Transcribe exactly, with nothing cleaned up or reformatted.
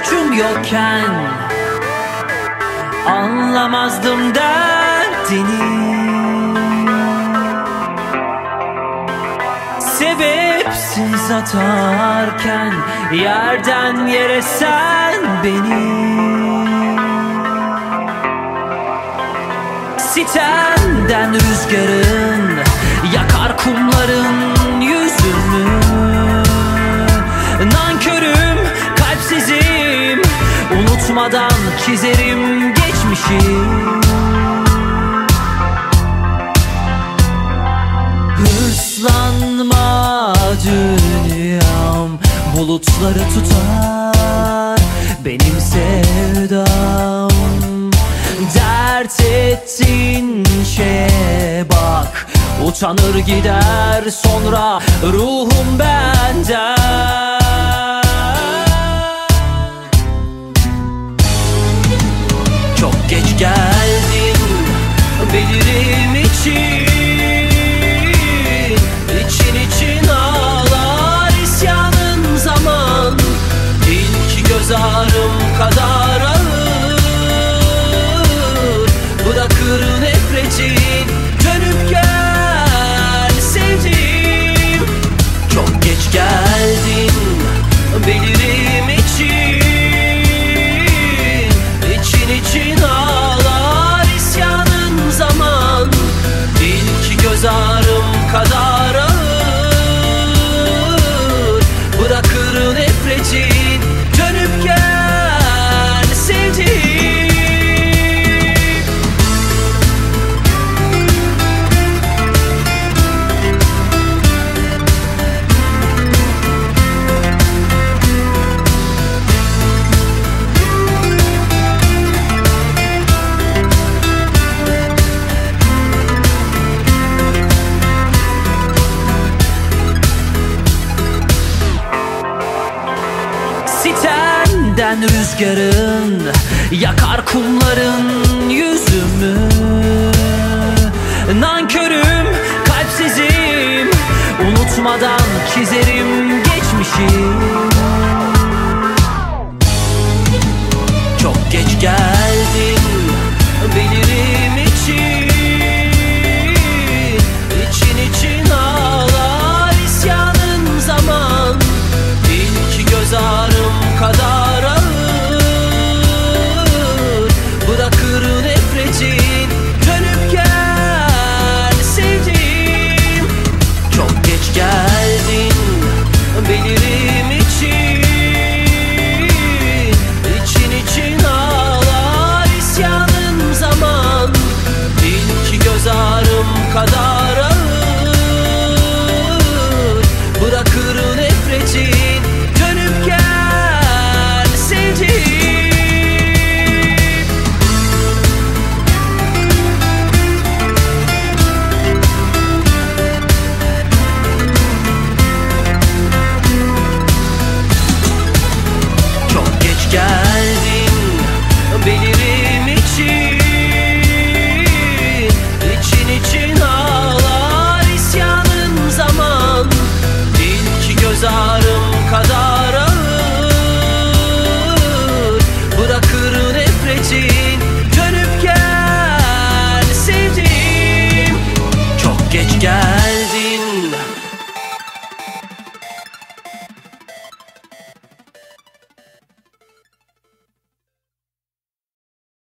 suçum yokken anlamazdım derdini. Sebepsiz atarken yerden yere sen beni. Sitemden rüzgarın yakar kumların yüzümü. Nankörüm, kalpsizim, unutmadan çizerim geçmişi. Hırslanma dünyam, bulutları tutar benim sevdam. Dert ettin şeye bak, utanır gider sonra ruhum benden. Çok geç geldin bilirim için, için için ağlar isyanın zaman. İlk göz ağrım kadar ağır bırakır nefretin, dönüp gel sevdiğim. Çok geç geldin bilirim için, için için ağlar isyanın zaman. İlk göz ağrım kadar ağır bırakır nefretin, dönüp gel sevdiğim. Sitemden rüzgarın yakar kumların yüzümü. Nankörüm, kalpsizim, unutmadan çizerim geçmişi. Çok geç geldin bilirim için, için için ağlar isyanın zaman. İlk göz ağrım kadar ağır bırakır nefretin, dönüp gel sevdiğim. Çok geç geldin bilirim için, için için ağlar isyanın zaman. İlk göz ağrım kadar ağır bırakır nefretin, dönüp gel sevdiğim. Çok geç geldin bilirim için, için için ağlar isyanın zaman. İlk göz ağrım kadar ağır bırakır nefretin, dönüp gel sevdiğim. Çok geç gel